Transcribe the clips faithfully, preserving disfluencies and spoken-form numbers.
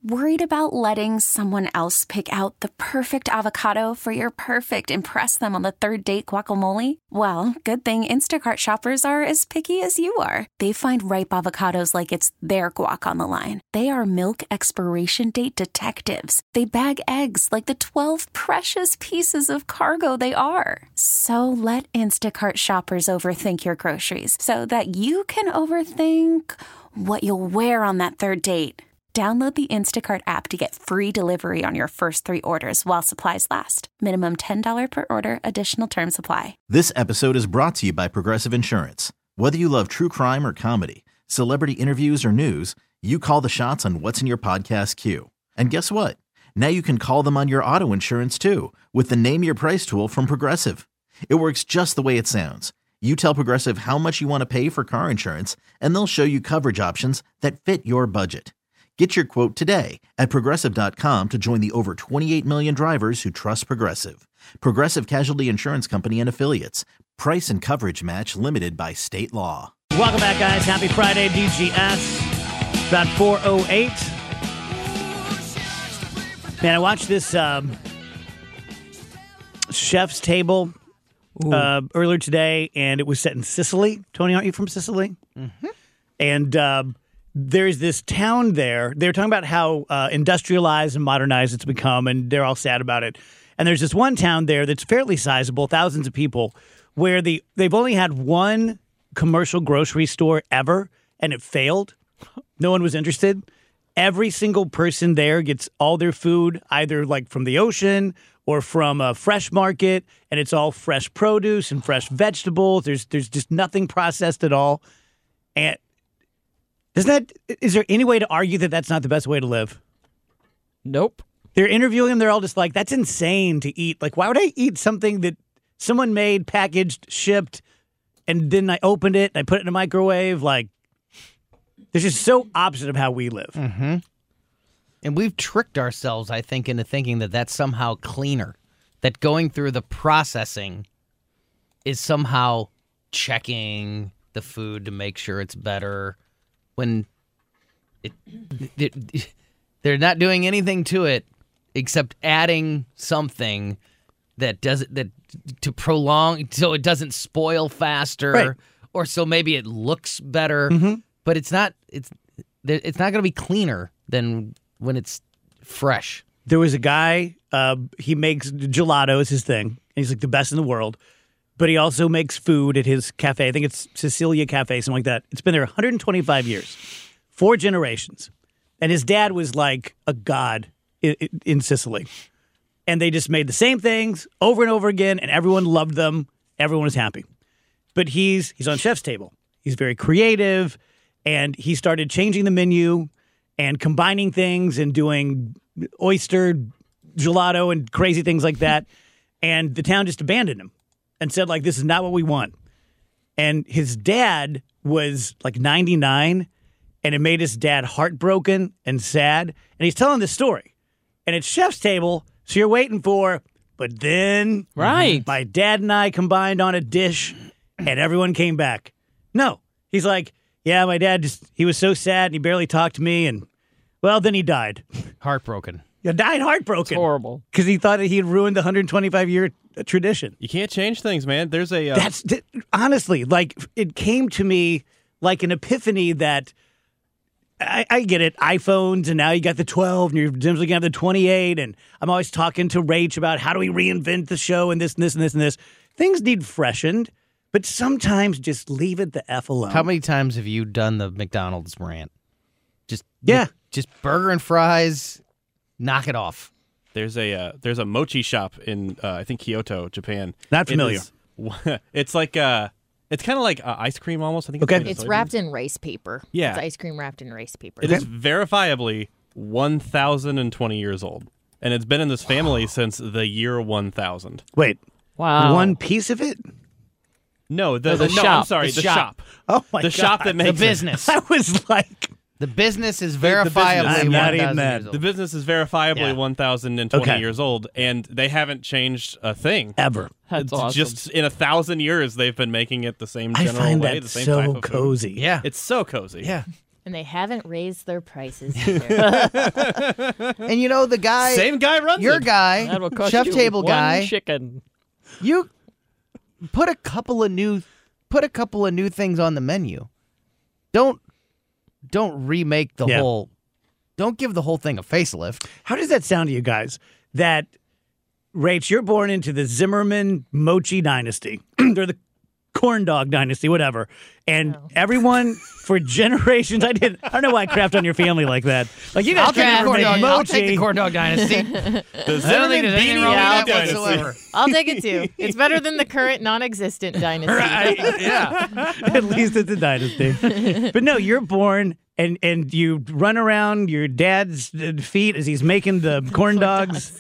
Worried about letting someone else pick out the perfect avocado for your perfect impress them on the third date guacamole? Well, good thing Instacart shoppers are as picky as you are. They find ripe avocados like it's their guac on the line. They are milk expiration date detectives. They bag eggs like the twelve precious pieces of cargo they are. So let Instacart shoppers overthink your groceries so that you can overthink what you'll wear on that third date. Download the Instacart app to get free delivery on your first three orders while supplies last. Minimum ten dollars per order. Additional terms apply. This episode is brought to you by Progressive Insurance. Whether you love true crime or comedy, celebrity interviews or news, you call the shots on what's in your podcast queue. And guess what? Now you can call them on your auto insurance too with the Name Your Price tool from Progressive. It works just the way it sounds. You tell Progressive how much you want to pay for car insurance, and they'll show you coverage options that fit your budget. Get your quote today at Progressive dot com to join the over twenty-eight million drivers who trust Progressive. Progressive Casualty Insurance Company and Affiliates. Price and coverage match limited by state law. Welcome back, guys. Happy Friday, D G S. About four oh eight. Man, I watched this um, Chef's Table uh, earlier today, and it was set in Sicily. Tony, aren't you from Sicily? Mm-hmm. And uh, there's this town there. They're talking about how uh, industrialized and modernized it's become, and they're all sad about it. And there's this one town there that's fairly sizable, thousands of people, where the they've only had one commercial grocery store ever, and it failed. No one was interested. Every single person there gets all their food either like from the ocean or from a fresh market, and it's all fresh produce and fresh vegetables. There's there's just nothing processed at all. And Is that is there any way to argue that that's not the best way to live? Nope. They're interviewing them. They're all just like, that's insane to eat. Like, why would I eat something that someone made, packaged, shipped, and then I opened it and I put it in a microwave? Like, they're just so opposite of how we live. Mm-hmm. And we've tricked ourselves, I think, into thinking that that's somehow cleaner. That going through the processing is somehow checking the food to make sure it's better. When it, it, they're not doing anything to it except adding something that does it that to prolong so it doesn't spoil faster, right. Or so maybe it looks better. Mm-hmm. But it's not. It's it's not going to be cleaner than when it's fresh. There was a guy. Uh, he makes gelato is his thing. He's like the best in the world. But he also makes food at his cafe. I think it's Cecilia Cafe, something like that. It's been there one hundred twenty-five years, four generations. And his dad was like a god in, in Sicily. And they just made the same things over and over again, and everyone loved them. Everyone was happy. But he's he's on Chef's Table. He's very creative, and he started changing the menu and combining things and doing oyster gelato and crazy things like that. And the town just abandoned him. And said, like, this is not what we want. And his dad was, like, ninety-nine, and it made his dad heartbroken and sad. And he's telling this story. And it's Chef's Table, so you're waiting for, but then right. my dad and I combined on a dish, and everyone came back. No. He's like, yeah, my dad just, he was so sad, and he barely talked to me, and, well, then he died. Heartbroken. He died heartbroken. It's horrible. Because he thought that he had ruined the one hundred twenty-five year tradition. You can't change things, man. There's a... Uh... That's th- honestly, like, it came to me like an epiphany that I, I get it, iPhones, and now you got the twelve, and you're going to have the twenty-eight, and I'm always talking to Rach about how do we reinvent the show and this and this and this and this. Things need freshened, but sometimes just leave it the F alone. How many times have you done the McDonald's rant? Just Yeah. Just burger and fries... Knock it off. There's a uh, there's a mochi shop in uh, I think Kyoto, Japan. Not familiar. It is, it's like uh, it's kind of like uh, ice cream almost. I think. Okay. It's, It's wrapped in rice paper. Yeah. It's ice cream wrapped in rice paper. It is verifiably one thousand twenty years old, and it's been in this family since the year one thousand. Wait. Wow. One piece of it? No, the, No, the the no, shop. I'm sorry, The the, shop. shop. Oh my the God. shop that makes The it. business. I was like, The business is The- the business. verifiably I'm not one even thousand mad. years old. The business is verifiably Yeah. one thousand twenty Okay. years old, and they haven't changed a thing. ever. It's That's awesome. Just in a thousand years, they've been making it the same I general find way, that the same so type of food. cozy. Yeah. It's so cozy. Yeah. And they haven't raised their prices either. And you know the guy, Same guy runs your it. guy, That will cost chef you table one guy. chicken. You put a couple of new, put a couple of new things on the menu. Don't, don't remake the Yeah. whole. Don't give the whole thing a facelift. How does that sound to you guys? That, Rach, you're born into the Zimmerman Mochi dynasty, or the corn dog dynasty, whatever. And everyone for generations, I did. I don't know why I crapped on your family like that. Like you guys I'll can take, the never corn make dog, mochi. I'll take the corn dog dynasty. The I don't think Zimmerman there's anything Beanie wrong Yeah, with that Dynasty. whatsoever. I'll take it too. It's better than the current non-existent dynasty. Yeah. At least it's a dynasty. But no, you're born and and you run around your dad's feet as he's making the corn dogs.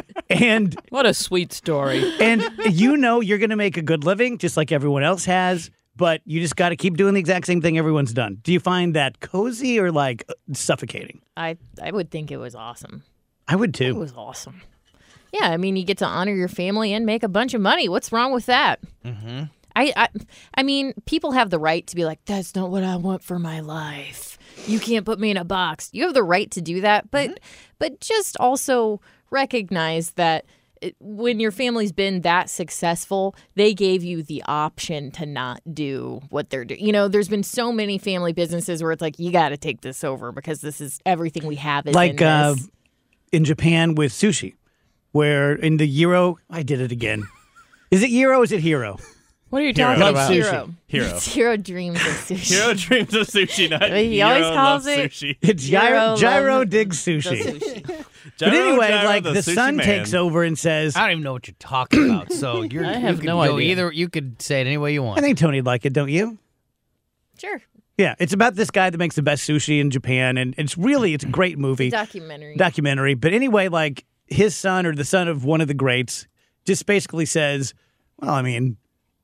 And What a sweet story. and you know you're going to make a good living just like everyone else has, but you just got to keep doing the exact same thing everyone's done. Do you find that cozy or like suffocating? I I would think it was awesome. I would It too. was awesome. Yeah, I mean, you get to honor your family and make a bunch of money. What's wrong with that? Mm-hmm. I, I, I mean, people have the right to be like, that's not what I want for my life. You can't put me in a box. You have the right to do that, but, mm-hmm. but just also recognize that it, when your family's been that successful, they gave you the option to not do what they're doing. You know, there's been so many family businesses where it's like, you got to take this over because this is everything we have. Is Like in uh, this. in Japan with sushi, where in the gyro, I did it again. Is it gyro or is it hero? What are you Hero. talking Love about? sushi. Hero. Hero. Hero dreams of sushi. Hero dreams of sushi. Not He always Hero calls loves it- sushi. It's gyro, Gyro gyro loves digs The sushi. sushi. But Gyro, anyway, Gyro, like the, sushi son man. takes over and says, I don't even know what you're talking about. So you're, I you have could no go idea. either. You could say it any way you want. I think Tony'd like it, don't you? Sure. Yeah, it's about this guy that makes the best sushi in Japan, and it's really, it's a great movie. Documentary. documentary. But anyway, like his son or the son of one of the greats just basically says, well, I mean,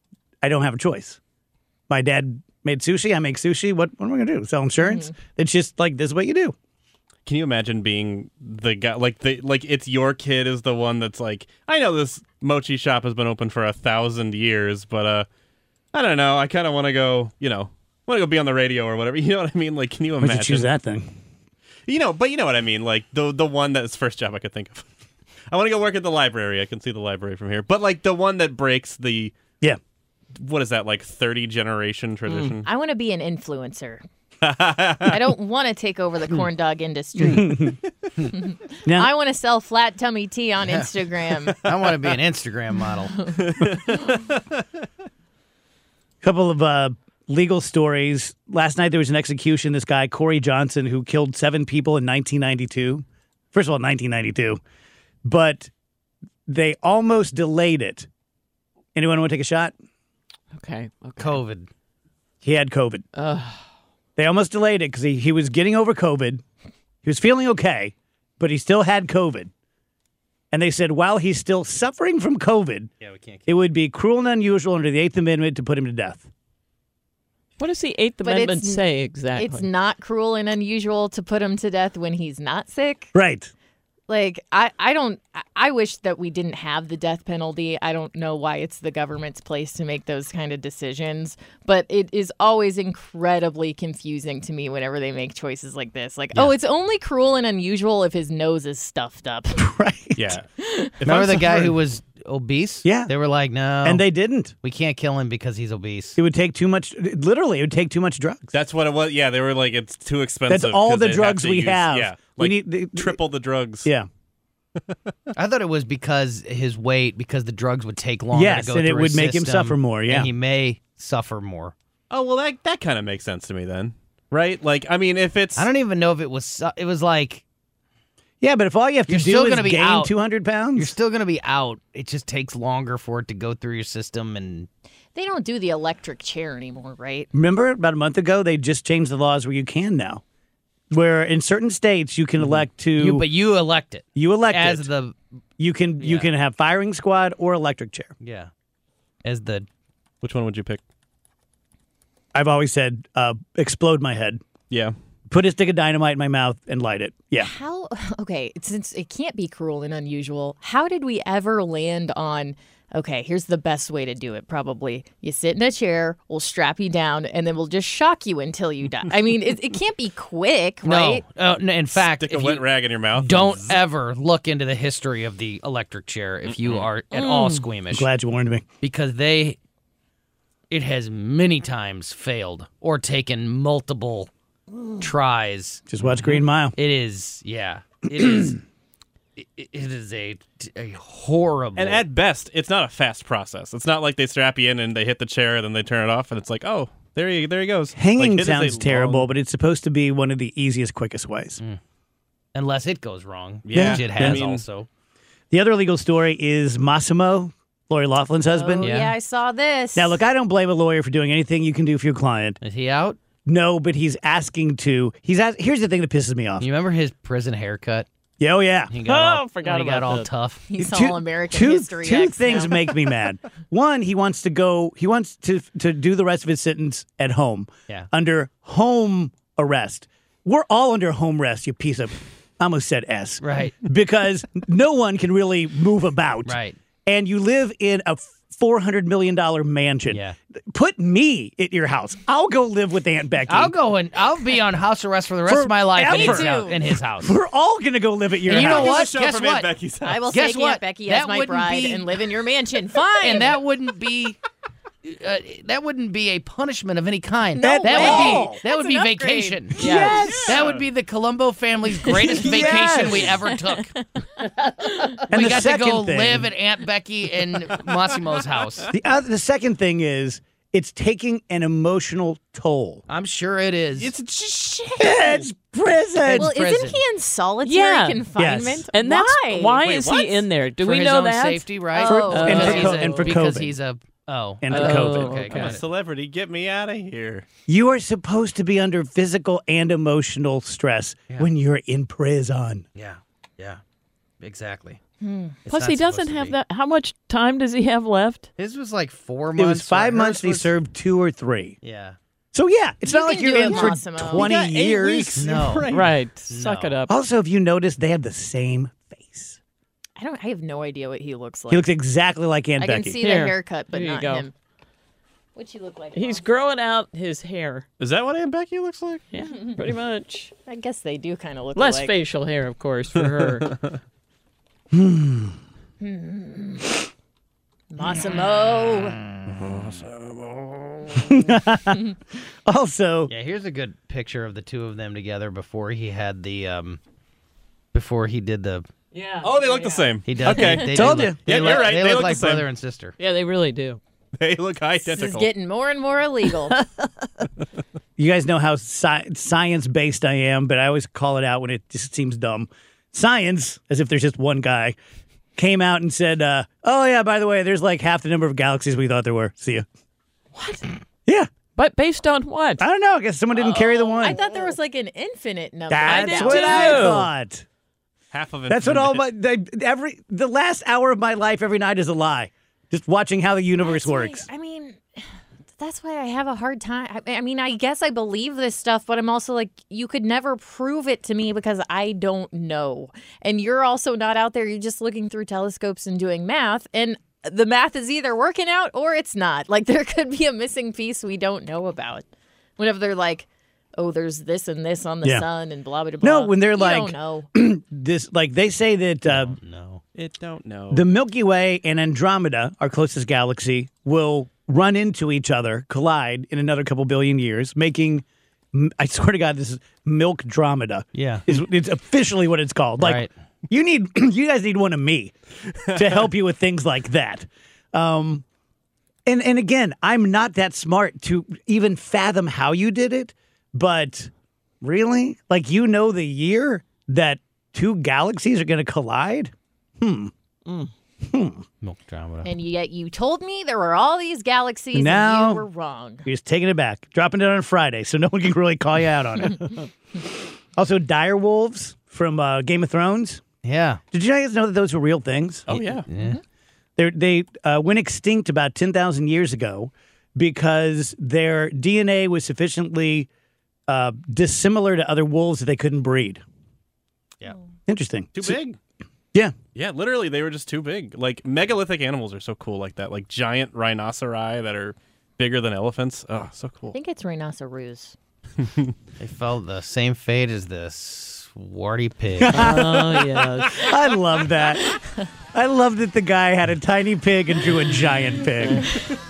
I don't have a choice. My dad made sushi. I make sushi. What, what am I going to do? Sell insurance? Mm-hmm. It's just like, this is what you do. Can you imagine being the guy like the like it's your kid is the one that's like, I know this mochi shop has been open for a thousand years, but uh I don't know, I kind of want to go, you know, want to go be on the radio or whatever. You know what I mean? Like, can you Why imagine? did you choose that thing? You know, but you know what I mean. Like the the one that's first job I could think of. I want to go work at the library. I can see the library from here. But like the one that breaks the Yeah. what is that, like thirty generation tradition? I want to be an influencer. I don't want to take over the corn dog industry. Now, I want to sell flat tummy tea on Instagram. I want to be an Instagram model. couple of uh, legal stories. Last night there was an execution. This guy, Corey Johnson, who killed seven people in nineteen ninety-two. First of all, nineteen ninety-two. But they almost delayed it. Anyone want to take a shot? Okay. Okay. COVID. He had COVID. Ugh. They almost delayed it because he, he was getting over COVID. He was feeling okay, but he still had COVID. And they said while he's still suffering from COVID, Yeah, we can't. it would be cruel and unusual under the Eighth Amendment to put him to death. What does the Eighth But Amendment it's- say exactly? It's not cruel and unusual to put him to death when he's not sick. Right. Like, I, I don't, I- I wish that we didn't have the death penalty. I don't know why it's the government's place to make those kind of decisions, but it is always incredibly confusing to me whenever they make choices like this. Like, oh, it's only cruel and unusual if his nose is stuffed up. Right. Yeah. If Remember I'm the guy suffering- who was obese? Yeah. They were like, no. And they didn't. we can't kill him because he's obese. It would take too much. Literally, it would take too much drugs. That's what it was. Yeah, they were like, it's too expensive. That's all 'cause the they'd have drugs to we use- have. Yeah, We like need the- triple the drugs. Yeah. I thought it was because his weight, because the drugs would take longer Yes, to go and it through would his make him system, suffer more, yeah. And he may suffer more. Oh well, that that kind of makes sense to me then, right? Like, I mean, if it's I don't even know if it was. su- It was like Yeah, but if all you have to You're do still is gonna be gain out. two hundred pounds, you're still gonna be out. It just takes longer for it to go through your system, and They don't do the electric chair anymore, right? remember about a month ago they just changed the laws where you can now, where in certain states you can elect to you, but you elect it you elect as it. the you can you yeah. can have firing squad or electric chair. yeah, as the which one would you pick? I've always said uh, explode my head, Yeah, put a stick of dynamite in my mouth and light it. Yeah, How, okay, since it can't be cruel and unusual, how did we ever land on okay, here's the best way to do it, probably. You sit in a chair, we'll strap you down, and then we'll just shock you until you die. I mean, it, it can't be quick, right? No. Uh, n- in fact, Stick a if wet you rag in your mouth. don't ever look into the history of the electric chair if you are at all squeamish. Glad you warned me. Because they, it has many times failed or taken multiple tries. Just watch Green Mile. It is, yeah, it is. It, it is a, a horrible. And at best, it's not a fast process. It's not like they strap you in and they hit the chair and then they turn it off and it's like, oh, there he there he goes. Hanging Like, it is a sounds terrible, long- but it's supposed to be one of the easiest, quickest ways. unless it goes wrong, Yeah. which it I has mean- also. The other legal story is Massimo, Lori Laughlin's husband. Oh, Yeah. yeah, I saw this. Now, look, I don't blame a lawyer for doing anything you can do for your client. Is he out? No, but he's asking to. He's ask, Here's the thing that pisses me off. You remember his prison haircut? Yeah, oh, yeah. He got Oh, all, forgot when he got about all that. tough. He's Two- all American two, History Two X things now. make me mad. One, he wants to go. He wants to to do the rest of his sentence at home. Yeah. Under home arrest. We're all under home arrest. You piece of. I almost said S. Right. Because no one can really move about. Right. And you live in a four hundred million dollars mansion. Yeah. Put me at your house. I'll go live with Aunt Becky. I'll go and I'll be on house arrest for the rest of my life in his, Forever. house, in his house. We're all going to go live at your And you house. know what? There's a show Guess from Aunt what? Becky's house. I will Guess take what? Aunt Becky That as my wouldn't bride be- and live in your mansion. Fine. And that wouldn't be uh, that wouldn't be a punishment of any kind. No that way. would be that That's would be an upgrade. vacation. Yes. That would be the Colombo family's greatest Yes. vacation we ever took. And we the got to second go thing- live at Aunt Becky and Massimo's house. The, uh, the second thing is it's taking an emotional toll. I'm sure it is. It's just shit. It's prison. well, prison. isn't he in solitary Yeah. confinement? Yes. And that's why? why Wait, is what? he in there? Do for we his know own that? safety, right? For- and Because for he's co- a- and for because COVID. he's a oh And for oh, COVID. Okay, okay. I'm a got it. celebrity. Get me out of here. You are supposed to be under physical and emotional stress when you're in prison. Yeah, yeah, exactly. Hmm. It's Plus, not he supposed doesn't to have be. that. How much time does he have left? His was like four It months. was five so months hers and he was- served two or three. Yeah. So, yeah, it's You not like can you're do in it, for Massimo. twenty You got eight years. weeks. No. Right. Right. Suck No. it up. Also, if you notice, they have the same face. I don't. I have no idea what he looks like. He looks exactly like Aunt I Becky. can see Here. the haircut, but Here you not go. him. What'd you look like? He's Mom? growing out his hair. Is that what Aunt Becky looks like? Yeah, pretty much. I guess they do kind of look Less alike. facial hair, of course, for her. Massimo. Also, Yeah, here's a good picture of the two of them together before he had the um before he did the Yeah. Oh, they look the same. he does Okay. they, they Told do you. look- They Yeah, look, you're right. They, They look look like the same. brother and sister. Yeah, they really do. They look This is identical. getting more and more illegal. you guys know how sci- science-based I am, but I always call it out when it just seems dumb. Science, as if there's just one guy, came out and said, uh, oh, yeah, by the way, there's like half the number of galaxies we thought there were. See ya. What? Yeah. But based on what? I don't know. I guess someone didn't carry the one. I thought there was like an infinite number. That's did what too. I thought. Half of it. That's what all my the, every the last hour of my life every night is a lie. Just watching how the universe That's why- works. I mean, that's why I have a hard time. I, I mean, I guess I believe this stuff, but I'm also like, you could never prove it to me because I don't know. And you're also not out there. You're just looking through telescopes and doing math. And the math is either working out or it's not. Like, there could be a missing piece we don't know about. Whenever they're like, oh, there's this and this on the Yeah. sun and blah, blah, blah. No, when they're You like- don't know. This like they say that uh, No. It don't know. the Milky Way and Andromeda, our closest galaxy, will run into each other, collide in another couple billion years, making. I swear to God, this is Milkdromeda. Yeah. is it's officially what it's called. Like Right. you need, you guys need one of me to help you with things like that. Um, and and again, I'm not that smart to even fathom how you did it, but really, like you know the year that two galaxies are going to collide. Milk drama. And yet you told me there were all these galaxies Now- and you were wrong. You're just taking it back, dropping it on a Friday, so no one can really call you out on it. Also, dire wolves from uh, Game of Thrones. Yeah. Did you guys know that those were real things? oh yeah. Yeah. They're, they uh, went extinct about ten thousand years ago because their D N A was sufficiently uh, dissimilar to other wolves that they couldn't breed. Yeah. Interesting. Too So- big. Yeah. Yeah, literally, they were just too big. Like, megalithic animals are so cool like that. Like, giant rhinoceri that are bigger than elephants. Oh, so cool. I think it's rhinoceros. They felt the same fate as this warty pig. Oh, yes. I love that. I love that the guy had a tiny pig and drew a giant pig.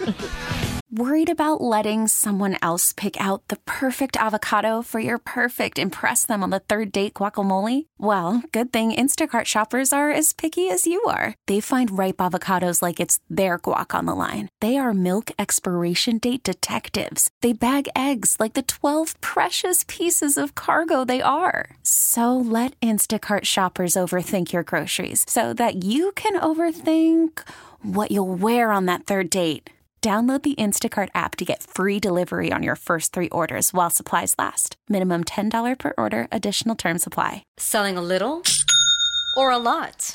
Worried about letting someone else pick out the perfect avocado for your perfect impress them on the third date guacamole? Well, good thing Instacart shoppers are as picky as you are. They find ripe avocados like it's their guac on the line. They are milk expiration date detectives. They bag eggs like the twelve precious pieces of cargo they are. So let Instacart shoppers overthink your groceries so that you can overthink what you'll wear on that third date. Download the Instacart app to get free delivery on your first three orders while supplies last. Minimum ten dollars per order. Additional terms apply. Selling a little or a lot?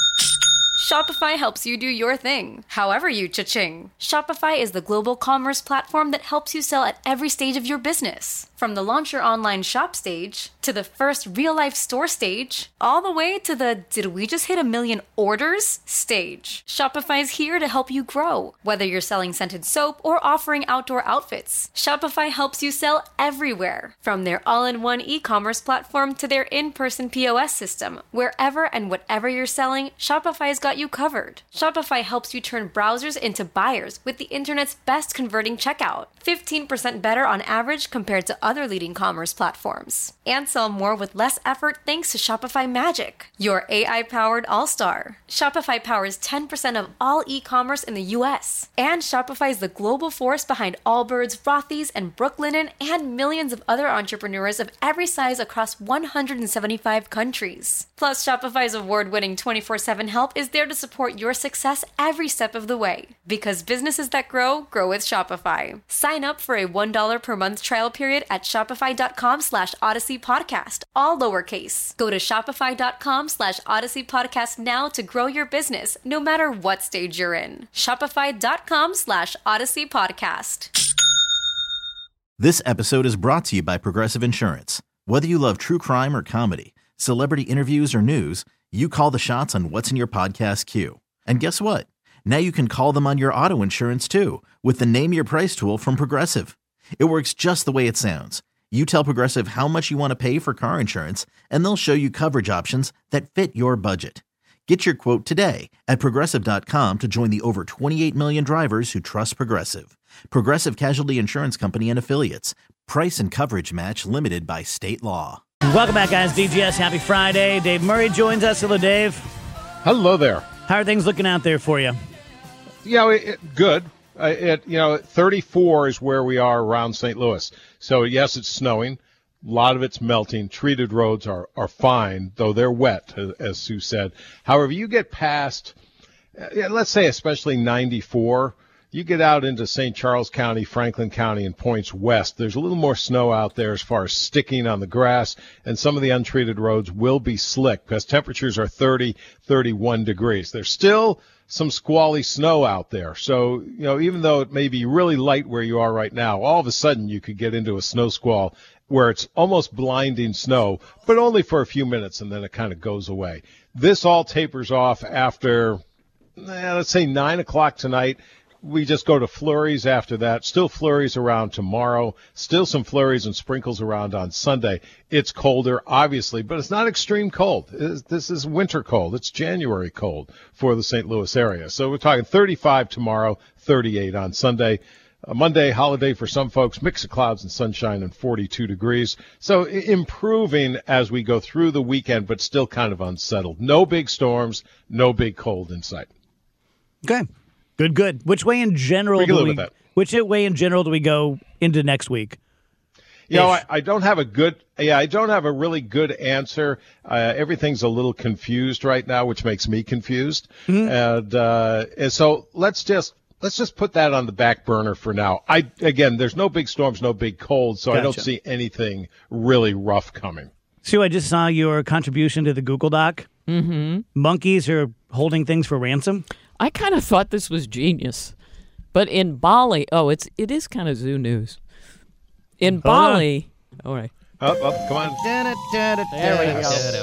Shopify helps you do your thing, however you cha-ching. Shopify is the global commerce platform that helps you sell at every stage of your business. From the launch your online shop stage, to the first real-life store stage, all the way to the did we just hit a million orders stage. Shopify's here to help you grow. Whether you're selling scented soap or offering outdoor outfits, Shopify helps you sell everywhere. From their all-in-one e-commerce platform to their in-person P O S system, wherever and whatever you're selling, Shopify's got you covered. Shopify helps you turn browsers into buyers with the internet's best converting checkout. fifteen percent better on average compared to other leading commerce platforms. And sell more with less effort thanks to Shopify Magic, your A I-powered all-star. Shopify powers ten percent of all e-commerce in the U S. And Shopify is the global force behind Allbirds, Rothy's, and Brooklinen, and millions of other entrepreneurs of every size across one hundred seventy-five countries. Plus, Shopify's award-winning twenty-four seven help is there to support your success every step of the way. Because businesses that grow, grow with Shopify. Sign up for a one dollar per month trial period at shopify.com slash Odyssey Podcast, all lowercase. Go to shopify.com slash Odyssey Podcast now to grow your business, no matter what stage you're in. Shopify.com slash Odyssey Podcast. This episode is brought to you by Progressive Insurance. Whether you love true crime or comedy, celebrity interviews or news, you call the shots on what's in your podcast queue. And guess what? Now you can call them on your auto insurance too with the Name Your Price tool from Progressive. It works just the way it sounds. You tell Progressive how much you want to pay for car insurance, and they'll show you coverage options that fit your budget. Get your quote today at Progressive dot com to join the over twenty-eight million drivers who trust Progressive. Progressive Casualty Insurance Company and Affiliates. Price and coverage match limited by state law. Welcome back, guys. D G S, happy Friday. Dave Murray joins us. Hello, Dave. Hello there. How are things looking out there for you? You know, it, it, good. Uh, it, you know, thirty-four is where we are around Saint Louis. So, yes, it's snowing. A lot of it's melting. Treated roads are, are fine, though they're wet, as, as Sue said. However, you get past, uh, let's say especially ninety-four, you get out into Saint Charles County, Franklin County, and points west. There's a little more snow out there as far as sticking on the grass, and some of the untreated roads will be slick because temperatures are thirty, thirty-one degrees. There's still some squally snow out there. So, you know, even though it may be really light where you are right now, all of a sudden you could get into a snow squall where it's almost blinding snow, but only for a few minutes, and then it kind of goes away. This all tapers off after, eh, let's say, nine o'clock tonight. We just go to flurries after that. Still flurries around tomorrow. Still some flurries and sprinkles around on Sunday. It's colder, obviously, but it's not extreme cold. It's, this is winter cold. It's January cold for the Saint Louis area. So we're talking thirty-five tomorrow, thirty-eight on Sunday. A Monday holiday for some folks, mix of clouds and sunshine and forty-two degrees. So improving as we go through the weekend, but still kind of unsettled. No big storms, no big cold in sight. Okay. Good, good. Which way in general We can do live we? with that. Which way in general do we go into next week? You know, Ish. I, I don't have a good, yeah, I don't have a really good answer. Uh, everything's a little confused right now, which makes me confused. Mm-hmm. And, uh, and so let's just, let's just put that on the back burner for now. I, again, there's no big storms, no big colds, so I don't Gotcha. see anything really rough coming. Sue, I just saw your contribution to the Google Doc. Mm-hmm. Monkeys are holding things for ransom. I kind of thought this was genius. But in Bali, oh, it's it is kind of zoo news. In Hold on. Bali, all right. Up, up, come on. There we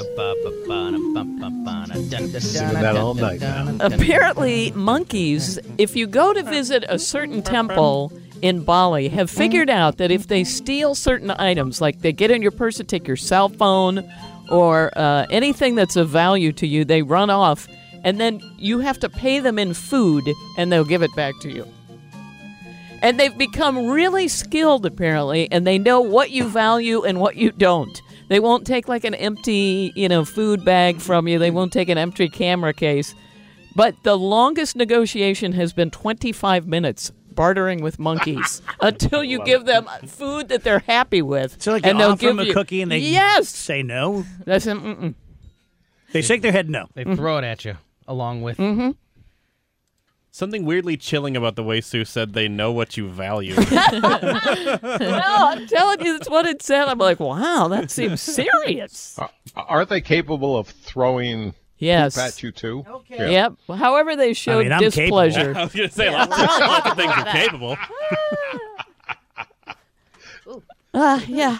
Singing that all night now. Apparently, monkeys, if you go to visit a certain temple in Bali, have figured out that if they steal certain items, like they get in your purse and take your cell phone or uh, anything that's of value to you, they run off, and then you have to pay them in food, and they'll give it back to you. And they've become really skilled, apparently, and they know what you value and what you don't. They won't take like an empty, you know, food bag from you. They won't take an empty camera case. But the longest negotiation has been twenty-five minutes bartering with monkeys until you give them food that they're happy with. So like and you they'll offer give them a you, cookie and they yes! say no? That's an mm-mm. They shake their head no. They throw it at you along with. Mm-hmm. Something weirdly chilling about the way Sue said they know what you value. No, I'm telling you, that's what it said. I'm like, wow, that seems serious. Uh, aren't they capable of throwing Yes. poop at you too? Okay. Yep. However, they showed I mean, I'm displeasure. I was going to say, lots, lots of things are capable. Ah, uh, yeah.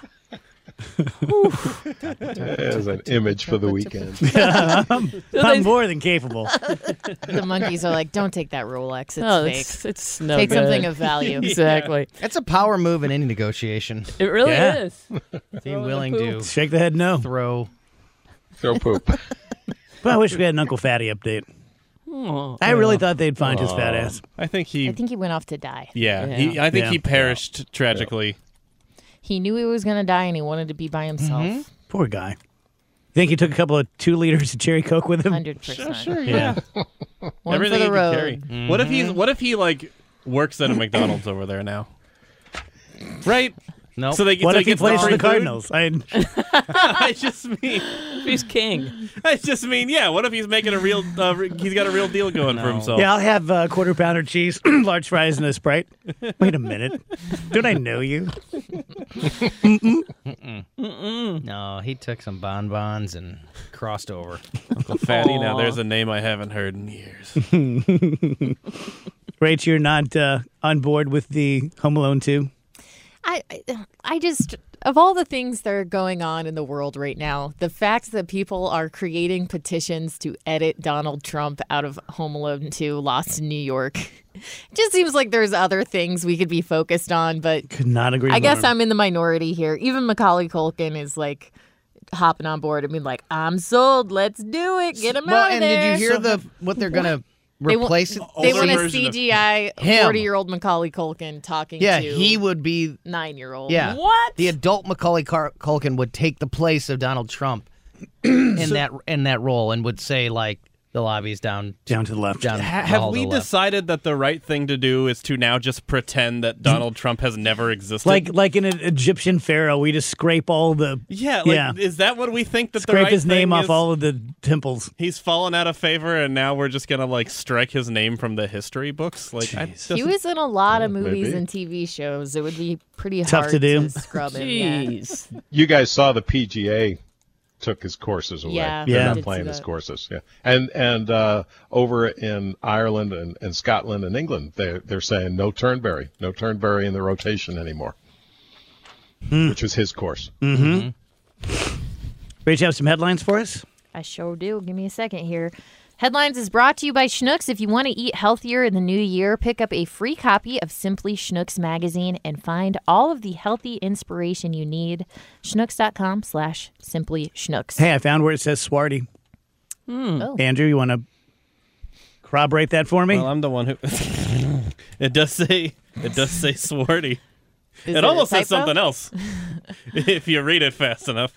There's an image for the weekend. I'm, I'm more than capable. The monkeys are like, don't take that Rolex. It's oh, fake. It's, it's no Take good. something of value. Exactly. That's a power move in any negotiation. It really Yeah. is. Being willing to Shake the head no. throw. Throw poop. But I wish we had an Uncle Fatty update. Oh, I really thought they'd find his fat ass. I think he, I think he went off to die. yeah, Yeah. He, I think Yeah. he perished tragically. He knew he was going to die and he wanted to be by himself. Poor guy. Think he took a couple of two liters of cherry coke with him? one hundred percent. Yeah. One Everything for the he could road. carry. What if he's? What if he like works at a McDonald's over there now? Right. No. So they What so if he gets plays for free the food? Cardinals? I, I just mean, he's king. I just mean, yeah. What if he's making a real? Uh, re- he's got a real deal going for No. himself. yeah, I'll have uh, quarter pounder cheese, large fries, and a Sprite. Wait a minute. Don't I know you? No, he took some bonbons and crossed over. Uncle Fatty. Now there's a name I haven't heard in years. Rach, you're not uh, on board with the Home Alone two? I, I- I just, of all the things that are going on in the world right now, the fact that people are creating petitions to edit Donald Trump out of Home Alone two, Lost in New York, just seems like there's other things we could be focused on. But Could not agree I more. guess I'm in the minority here. Even Macaulay Culkin is like hopping on board and being like, I'm sold. Let's do it. Get him Well, out of and there. did you hear the what they're gonna They wa- replace it? They older want a version C of G I him. forty-year-old Macaulay Culkin talking Yeah, to he would be. nine-year-old. Yeah, What? The adult Macaulay Car- Culkin would take the place of Donald Trump in that in that role and would say like the lobby's down Down to the left. down. Ha- the have hall to we the left. decided that the right thing to do is to now just pretend that Donald Trump has never existed? Like like in an Egyptian pharaoh, we just scrape all the yeah, like, yeah. is that what we think that the scrape right his name thing off is? all of the temples. He's fallen out of favor, and now we're just gonna like strike his name from the history books. Like, I, Jeez. He doesn't- was in a lot of Yeah, movies maybe. and T V shows. It would be pretty Tough hard to do. scrub him. Yeah. Jeez. You guys saw the P G A took his courses away. Yeah, They're Yeah. not did see playing his that. courses. Yeah, and and uh, over in Ireland and, and Scotland and England, they're they're saying no Turnberry, no Turnberry in the rotation anymore, which was his course. Rach, you have some headlines for us? I sure do. Give me a second here. Headlines is brought to you by Schnucks. If you want to eat healthier in the new year, pick up a free copy of Simply Schnucks magazine and find all of the healthy inspiration you need. Schnucks.com slash Simply Schnucks. Hey, I found where it says Swarty. Oh. Andrew, you want to corroborate that for me? well, I'm the one who. It does say it does say Swarty. Is It, a almost says typo? something else if you read it fast enough.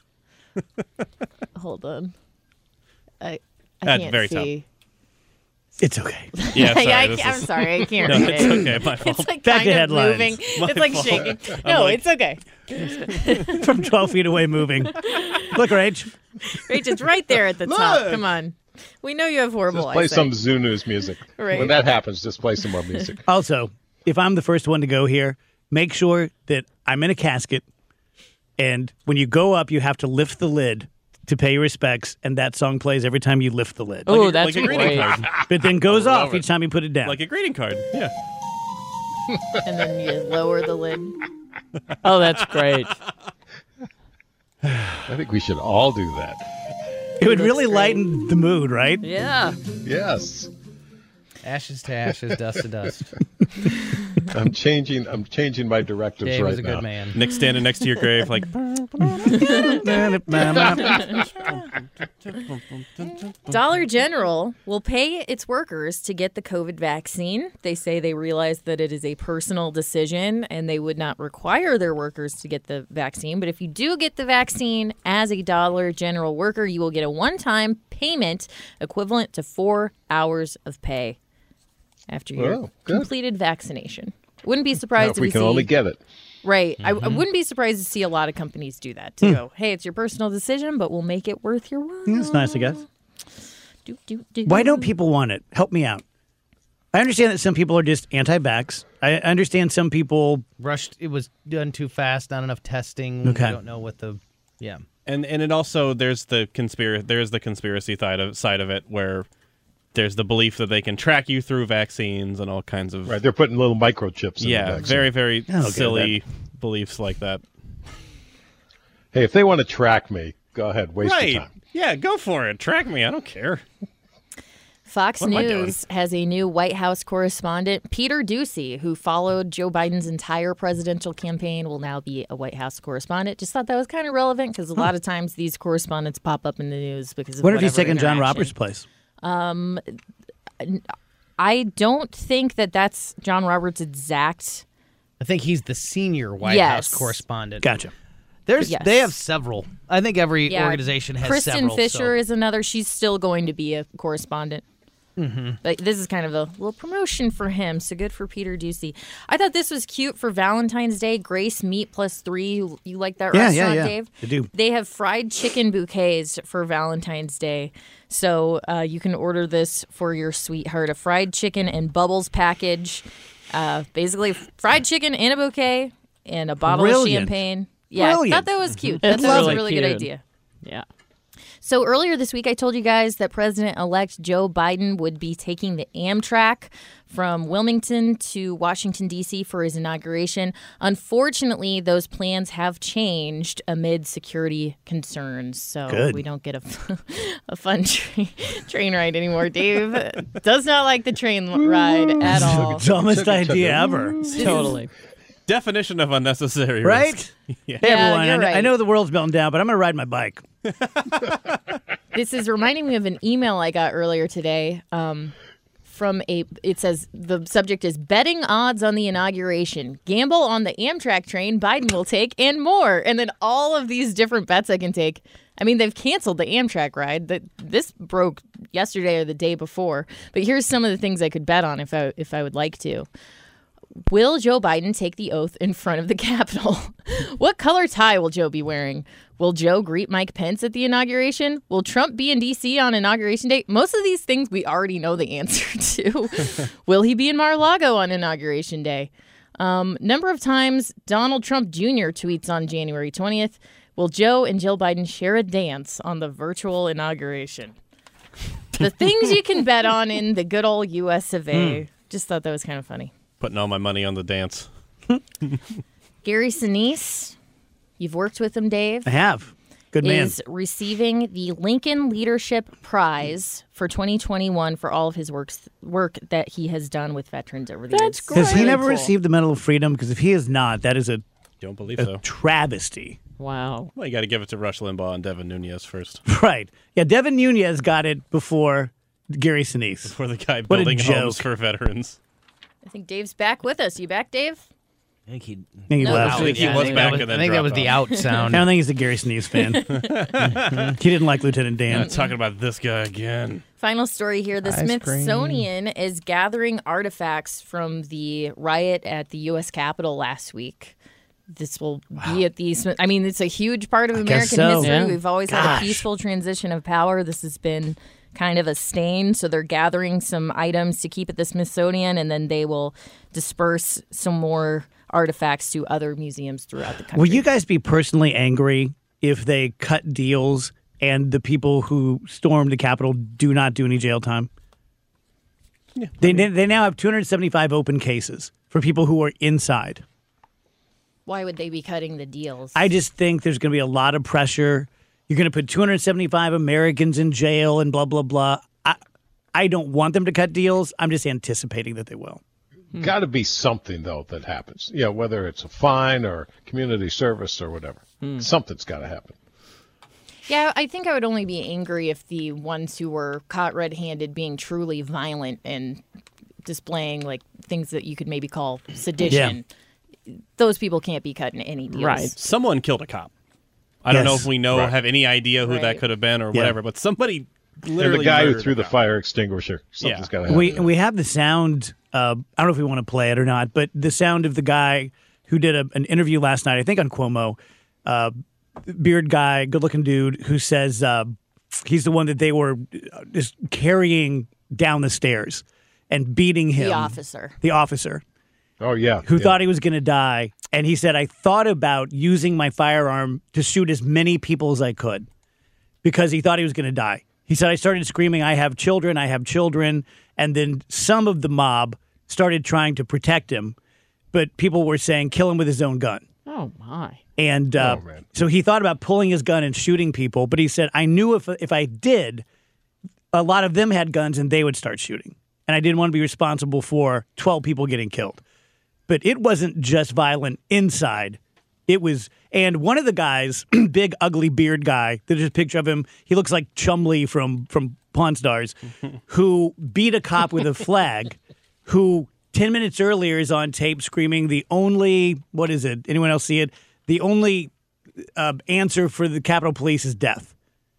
Hold on. I, I At can't very top. see. It's okay. Yeah, sorry, yeah, I, this I'm is- sorry. I can't No, read it's it. okay. My fault. It's like Back to kind of headlines. moving. My It's like fault. shaking. I'm No, like- it's okay. From twelve feet away moving. Look, Rach. Rach, it's right there at the top. Look. Come on. We know you have horrible Just play eyesight. some Zoo News music. Right. When that happens, just play some more music. Also, if I'm the first one to go here, make sure that I'm in a casket, and when you go up, you have to lift the lid to pay your respects, and that song plays every time you lift the lid. Oh, Like a- that's like a greeting great. card. But then goes I love off it. each time you put it down. Like a greeting card. Yeah. And then you lower the lid. Oh, that's great. I think we should all do that. It would really lighten the mood, right? Yeah. Yes. Ashes to ashes, dust to dust. I'm changing. I'm changing my directives Dave right was a now. good man. Nick standing next to your grave, like. Dollar General will pay its workers to get the COVID vaccine. They say they realize that it is a personal decision and they would not require their workers to get the vaccine. But if you do get the vaccine as a Dollar General worker, you will get a one-time payment equivalent to four hours of pay after your Oh, good. completed vaccination. Wouldn't be Now, surprised if if we we can see, only get it. right. I, I wouldn't be surprised to see a lot of companies do that to go, hey, it's your personal decision, but we'll make it worth your while. That's nice, I guess. Do, do, do. Why don't people want it? Help me out. I understand that some people are just anti-vax. I understand some people. Rushed. It was done too fast. Not enough testing. Okay. We don't know what the. Yeah. And and it also there's the conspiracy there's the conspiracy side of side of it where there's the belief that they can track you through vaccines and all kinds of Right. They're putting little microchips in the yeah vaccine. very very I don't get silly beliefs like that. Hey, if they want to track me, go ahead. Waste Right? your time. Yeah, go for it. Track me. I don't care. Fox What am I doing? News has a new White House correspondent, Peter Doocy, who followed Joe Biden's entire presidential campaign, will now be a White House correspondent. Just thought that was kind of relevant because a lot of times these correspondents pop up in the news because of What if he's whatever taking John interaction. Roberts' place? I don't think that that's John Roberts' exact. I think he's the senior White Yes. House correspondent. Gotcha. There's Yes. they have several. I think every Yeah, organization has Kristen several. Fisher so. is another. She's still going to be a correspondent. Mm-hmm. But this is kind of a little promotion for him, so good for Peter Doocy. I thought this was cute for Valentine's Day. Grace Meat Plus Three. You, you like that Yeah, yeah, restaurant, yeah. Dave? I do. They have fried chicken bouquets for Valentine's Day. So uh, you can order this for your sweetheart. A fried chicken and bubbles package. Uh, basically, fried chicken in a bouquet and a bottle Brilliant. of champagne. Yeah, I Brilliant. thought that was cute. That's That was really a really good cute. idea. Yeah. So earlier this week, I told you guys that President-elect Joe Biden would be taking the Amtrak from Wilmington to Washington, D C for his inauguration. Unfortunately, those plans have changed amid security concerns. So Good. we don't get a, a fun tra- train ride anymore. Dave does not like the train ride at all. Dumbest Chugga, chugga. idea ever. Totally. Definition of unnecessary Right? risk. Hey, Yeah, everyone. I, you're kn- I right. know the world's melting down, but I'm going to ride my bike. This is reminding me of an email I got earlier today um, from a, it says the subject is betting odds on the inauguration, gamble on the Amtrak train Biden will take, and more. And then all of these different bets I can take. I mean, they've canceled the Amtrak ride. That this broke yesterday or the day before. But here's some of the things I could bet on if I if I would like to. Will Joe Biden take the oath in front of the Capitol? What color tie will Joe be wearing? Will Joe greet Mike Pence at the inauguration? Will Trump be in D C on Inauguration Day? Most of these things we already know the answer to. Will he be in Mar-a-Lago on Inauguration Day? Um, number of times Donald Trump Junior tweets on January twentieth. Will Joe and Jill Biden share a dance on the virtual inauguration? The things you can bet on in the good old U S of A. Just thought that was kind of funny. Putting all my money on the dance. Gary Sinise, you've worked with him, Dave, I have. Good man. is receiving the Lincoln Leadership Prize for twenty twenty-one for all of his works, work that he has done with veterans over the That's years. great. Has he Really never cool. received the Medal of Freedom? Because if he has not, that is a, Don't believe a so. travesty. Wow. Well, you got to give it to Rush Limbaugh and Devin Nunes first. Right. Yeah, Devin Nunes got it before Gary Sinise. For the guy What a building homes joke. for veterans. I think Dave's back with us. You back, Dave? I think he. I think he No. left. I think he Yeah, I was think back that was, and then I think that was dropped the off. out sound. I don't think he's a Gary Sinise fan. He didn't like Lieutenant Yeah, Dan. talking about this guy again. Final story here. The Ice cream. Smithsonian is gathering artifacts from the riot at the U S Capitol last week. This will be at the Smith. I mean, it's a huge part of I guess American so. history. Yeah. We've always had Gosh. a peaceful transition of power. This has been kind of a stain. So they're gathering some items to keep at the Smithsonian, and then they will disperse some more artifacts to other museums throughout the country. Will you guys be personally angry if they cut deals and the people who stormed the Capitol do not do any jail time? Yeah, they, they now have two hundred seventy-five open cases for people who are inside. Why would they be cutting the deals? I just think there's going to be a lot of pressure. You're going to put two hundred seventy-five Americans in jail and blah, blah, blah. I, I don't want them to cut deals. I'm just anticipating that they will. Hmm. Got to be something, though, that happens. You know, whether it's a fine or community service or whatever. Hmm. Something's got to happen. Yeah, I think I would only be angry if the ones who were caught red-handed being truly violent and displaying like things that you could maybe call sedition. Yeah. Those people can't be cutting any deals. Right. Someone killed a cop. I yes. don't know if we know, right. have any idea who right. that could have been or yeah. whatever, but somebody literally and the guy who threw the fire extinguisher. Something's yeah. got to happen. We, we have the sound, uh, I don't know if we want to play it or not, but the sound of the guy who did a, an interview last night, I think on Cuomo, uh, beard guy, good-looking dude, who says uh, he's the one that they were just carrying down the stairs and beating him. The officer. The officer. Oh, yeah. Who yeah. thought he was going to die. And he said, I thought about using my firearm to shoot as many people as I could because he thought he was going to die. He said, I started screaming, I have children, I have children. And then some of the mob started trying to protect him, but people were saying, kill him with his own gun. Oh, my. And uh, oh, so he thought about pulling his gun and shooting people, but he said, I knew if if I did, a lot of them had guns and they would start shooting. And I didn't want to be responsible for twelve people getting killed. But it wasn't just violent inside. It was, and one of the guys, big, ugly beard guy, there's a picture of him, he looks like Chumley from, from Pawn Stars, who beat a cop with a flag, who ten minutes earlier is on tape screaming the only, what is it, anyone else see it? The only uh, answer for the Capitol Police is death.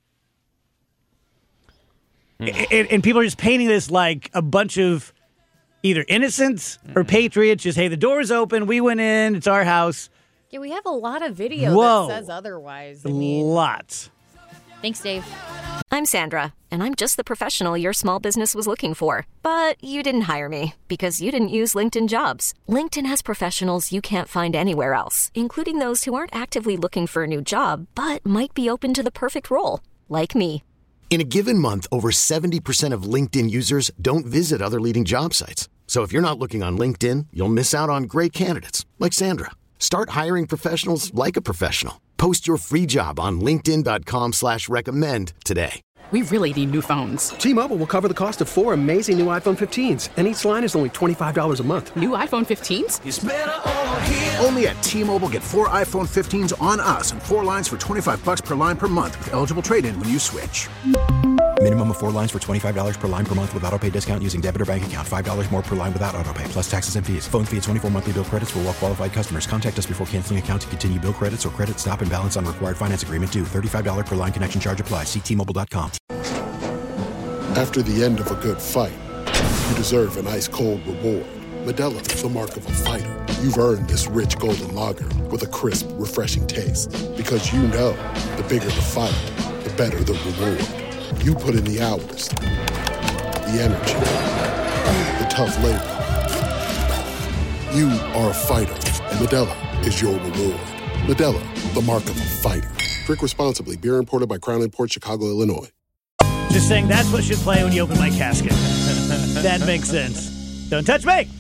Mm. And, and people are just painting this like a bunch of either innocents or patriots. Just, hey, the door's open. We went in. It's our house. Yeah, we have a lot of video Whoa. that says otherwise. I mean, Lots. Thanks, Dave. I'm Sandra, and I'm just the professional your small business was looking for. But you didn't hire me because you didn't use LinkedIn Jobs. LinkedIn has professionals you can't find anywhere else, including those who aren't actively looking for a new job, but might be open to the perfect role, like me. In a given month, over seventy percent of LinkedIn users don't visit other leading job sites. So if you're not looking on LinkedIn, you'll miss out on great candidates like Sandra. Start hiring professionals like a professional. Post your free job on linkedin dot com slash recommend today. We really need new phones. T-Mobile will cover the cost of four amazing new iPhone fifteens, and each line is only twenty-five dollars a month. New iPhone fifteens? It's better over here. Only at T-Mobile, get four iPhone fifteens on us and four lines for twenty-five dollars per line per month with eligible trade-in when you switch. Minimum of four lines for twenty-five dollars per line per month with autopay discount using debit or bank account. five dollars more per line without autopay, plus taxes and fees. Phone fee at twenty-four monthly bill credits for well-qualified customers. Contact us before canceling account to continue bill credits or credit stop and balance on required finance agreement due. thirty-five dollars per line connection charge applies. See T Mobile dot com. After the end of a good fight, you deserve an ice-cold reward. Modelo is the mark of a fighter. You've earned this rich golden lager with a crisp, refreshing taste. Because you know, the bigger the fight, the better the reward. You put in the hours, the energy, the tough labor. You are a fighter, and Modelo is your reward. Modelo, the mark of a fighter. Drink responsibly. Beer imported by Crown Imports, Chicago, Illinois. Just saying that's what should play when you open my casket. That makes sense. Don't touch me!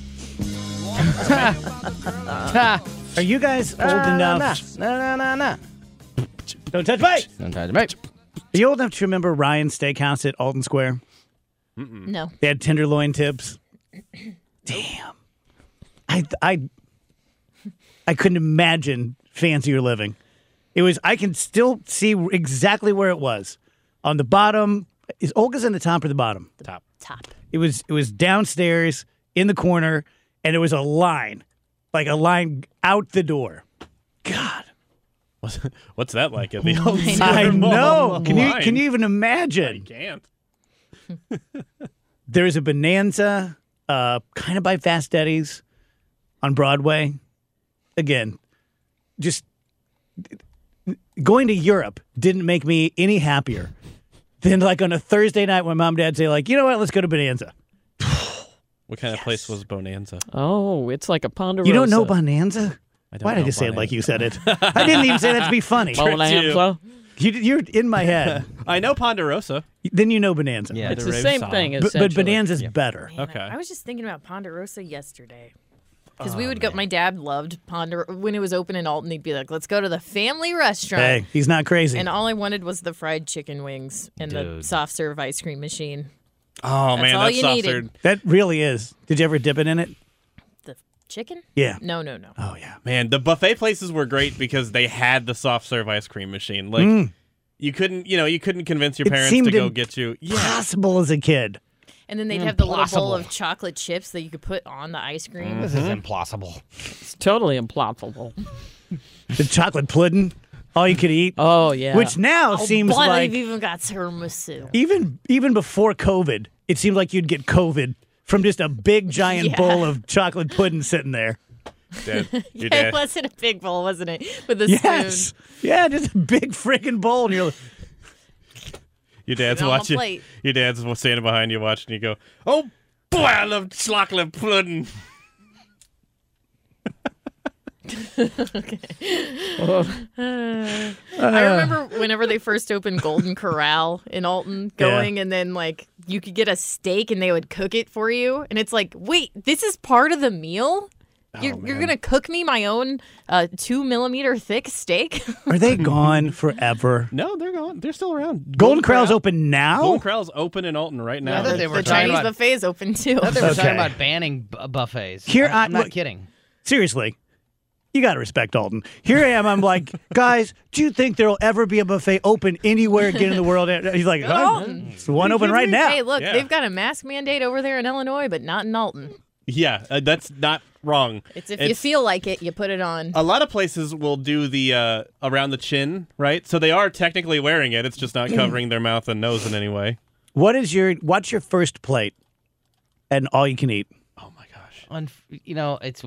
Are you guys old uh, enough? No, no, no, no. Don't touch me! Don't touch me. Are you old enough to remember Ryan's Steakhouse at Alton Square? Mm-mm. No. They had tenderloin tips. Damn. I, I, I couldn't imagine fancier living. It was, I can still see exactly where it was. On the bottom, is Olga's in the top or the bottom? The top. Top. It was it was downstairs in the corner, and there was a line, like a line out the door. God, what's, what's that like at the old? I know. Can you can you even imagine? I can't. There's a Bonanza, uh, kind of by Fast Eddie's, on Broadway. Again, just going to Europe didn't make me any happier. Then, like, on a Thursday night when mom and dad say, like, you know what, let's go to Bonanza. What kind yes. of place was Bonanza? Oh, it's like a Ponderosa. You don't know Bonanza? I don't Why did I just say it like you said it? I didn't even say that to be funny. Bonanza? You, you're in my head. I know Ponderosa. Then you know Bonanza. Yeah, it's the the same song. thing, But, but Bonanza's yeah. better. Man, okay. I, I was just thinking about Ponderosa yesterday. Because Oh, we would go. My dad loved Ponder when it was open in Alton. He'd be like, "Let's go to the family restaurant." Hey, he's not crazy. And all I wanted was the fried chicken wings and the Dude. soft serve ice cream machine. Oh That's man, all that's you soft needed. serve. That really is. Did you ever dip it in it? The chicken? Yeah. No, no, no. Oh yeah. Man, the buffet places were great because they had the soft serve ice cream machine. Like Mm. you couldn't, you know, you couldn't convince your It parents seemed to go im- get you. Yeah. Possible as a kid. And then they'd have the little bowl Impossible. of chocolate chips that you could put on the ice cream. This is impossible. It's totally implausible. The chocolate pudding, all you could eat. Oh, yeah. Which now Oh, seems boy, like they've even got tiramisu. even even before COVID, it seemed like you'd get COVID from just a big giant Yeah. bowl of chocolate pudding sitting there. Dad, your Yeah, dad. it wasn't a big bowl, wasn't it? With a Yes. spoon. Yeah, just a big freaking bowl, and you're like, Your dad's Put it on the watching. plate. Your dad's standing behind you watching. You go, oh boy, I love chocolate pudding. I remember whenever they first opened Golden Corral in Alton, going and then like you could get a steak and they would cook it for you, and it's like, wait, this is part of the meal. You're, you're gonna cook me my own uh, two millimeter thick steak? are they gone forever? No, they're gone. They're still around. Golden Corral's Corral- open now? Golden Corral's open in Alton right now. I thought they the were talking Chinese about. buffet is open too. I thought they were talking Okay. about banning bu- buffets. Here I, I- I'm not look- kidding. Seriously. You got to respect Alton. Here I am. I'm like, guys, do you think there'll ever be a buffet open anywhere again in the world? He's like, huh? Alton. It's one open right now. Hey, look, Yeah. they've got a mask mandate over there in Illinois, but not in Alton. Yeah, uh, that's not wrong. It's if you feel like it, you put it on. A lot of places will do the uh, around the chin, right? So they are technically wearing it. It's just not covering their mouth and nose in any way. What is your what's your first plate and all you can eat? Oh my gosh. Unf- you know, it's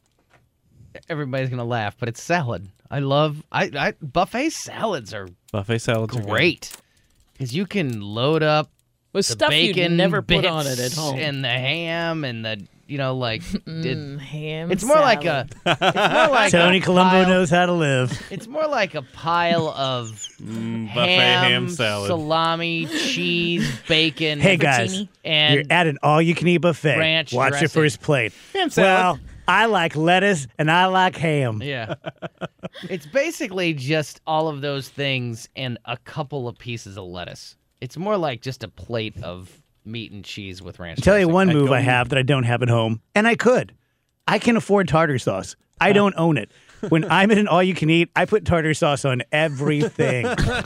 everybody's gonna laugh, but it's salad. I love I, I buffet salads are Buffet salads are good. great because you can load up With the stuff you'd bacon never put bits on it at home. and the ham and the you know like it- Mm, ham it's more like a salad. it's more like Tony a Colombo pile, knows how to live. It's more like a pile of Mm, buffet ham, ham salad. salami, cheese, bacon. Hey guys, Fettuccine. and you're at an all-you-can-eat buffet. ranch Watch your dressing. first plate. Ham salad. Well, I like lettuce and I like ham. yeah, it's basically just all of those things and a couple of pieces of lettuce. It's more like just a plate of meat and cheese with ranch. I'll tell you dressing. one I'd move go I eat. have that I don't have at home, and I could. I can afford tartar sauce. I don't own it. When I'm in an all-you-can-eat, I put tartar sauce on everything.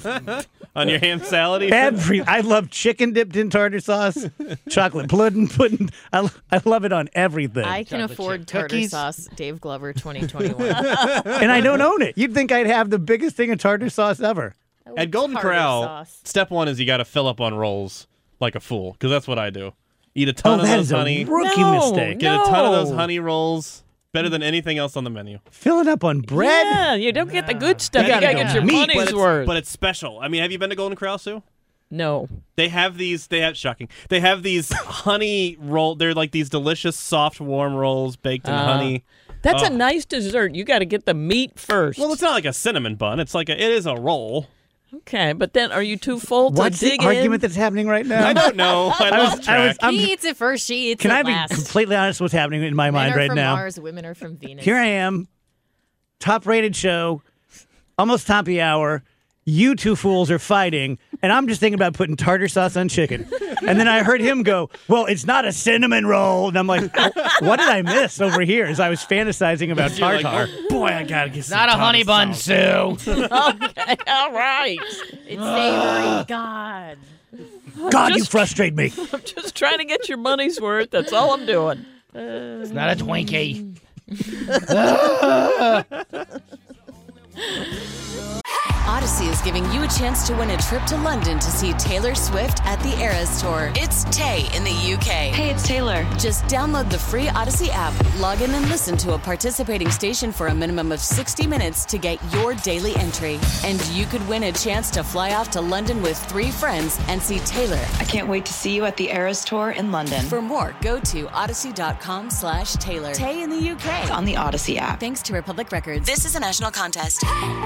On your ham salad? Every I love chicken dipped in tartar sauce, chocolate pudding, pudding. I, I love it on everything, I can Chocolate afford chip tartar cookies. sauce. Dave Glover, twenty twenty-one. and I don't own it. You'd think I'd have the biggest thing of tartar sauce ever. At Golden Tartar Corral, sauce. step one is you got to fill up on rolls like a fool, because that's what I do. Eat a ton Oh, of that those is a honey. rookie No, mistake. Get a ton of those No. honey rolls. Better than anything else on the menu. Fill it up on bread. Yeah, you don't get the good stuff. You You, gotta gotta go get your meat, money's but it's, worth. but it's special. I mean, have you been to Golden Corral, Sue? no. They have these. They have shocking. They have these honey roll. They're like these delicious, soft, warm rolls baked in Uh, honey. That's Oh. a nice dessert. You got to get the meat first. Well, it's not like a cinnamon bun. It's like a. It is a roll. okay, but then are you too full to What's the dig argument in? that's happening right now? I don't know. I, I lost was, I was, track. I'm, He eats it first. She eats can it I be last. completely honest? What's happening in my Men mind are right from now? Mars. Women are from Venus. Here I am, top-rated show, almost toppy hour. You two fools are fighting, and I'm just thinking about putting tartar sauce on chicken. And then I heard him go, "Well, it's not a cinnamon roll," and I'm like, "What did I miss over here?" As I was fantasizing about You're like, tartar. oh, boy, I gotta get some Not a tartar honey bun, sauce. Sue. Okay, all right. It's savory. God. God, you just- frustrate me. I'm just trying to get your money's worth. That's all I'm doing. It's not a Twinkie. Odyssey is giving you a chance to win a trip to London to see Taylor Swift at the Eras Tour. It's Tay in the U K. Hey, it's Taylor. Just download the free Odyssey app, log in and listen to a participating station for a minimum of sixty minutes to get your daily entry. And you could win a chance to fly off to London with three friends and see Taylor. I can't wait to see you at the Eras Tour in London. For more, go to odyssey.com slash Taylor. Tay in the U K. It's on the Odyssey app. Thanks to Republic Records. This is a national contest.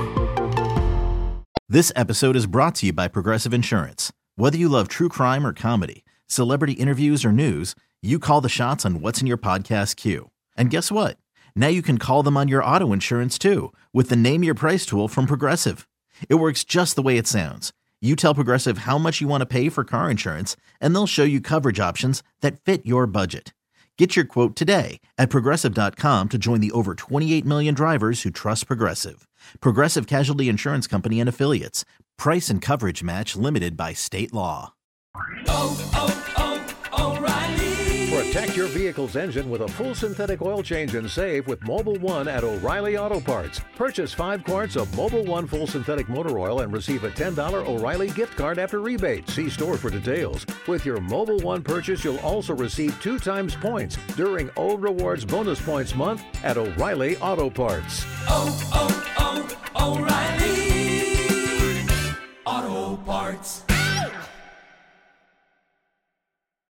This episode is brought to you by Progressive Insurance. Whether you love true crime or comedy, celebrity interviews or news, you call the shots on what's in your podcast queue. And guess what? Now you can call them on your auto insurance too with the Name Your Price tool from Progressive. It works just the way it sounds. You tell Progressive how much you want to pay for car insurance, and they'll show you coverage options that fit your budget. Get your quote today at Progressive dot com to join the over twenty-eight million drivers who trust Progressive. Progressive Casualty Insurance Company and Affiliates. Price and coverage match limited by state law. Oh, oh, oh, O'Reilly. Protect your vehicle's engine with a full synthetic oil change and save with Mobil one at O'Reilly Auto Parts. Purchase five quarts of Mobil one full synthetic motor oil and receive a ten dollars O'Reilly gift card after rebate. See store for details. With your Mobil one purchase, you'll also receive two times points during O Rewards Bonus Points Month at O'Reilly Auto Parts. Oh,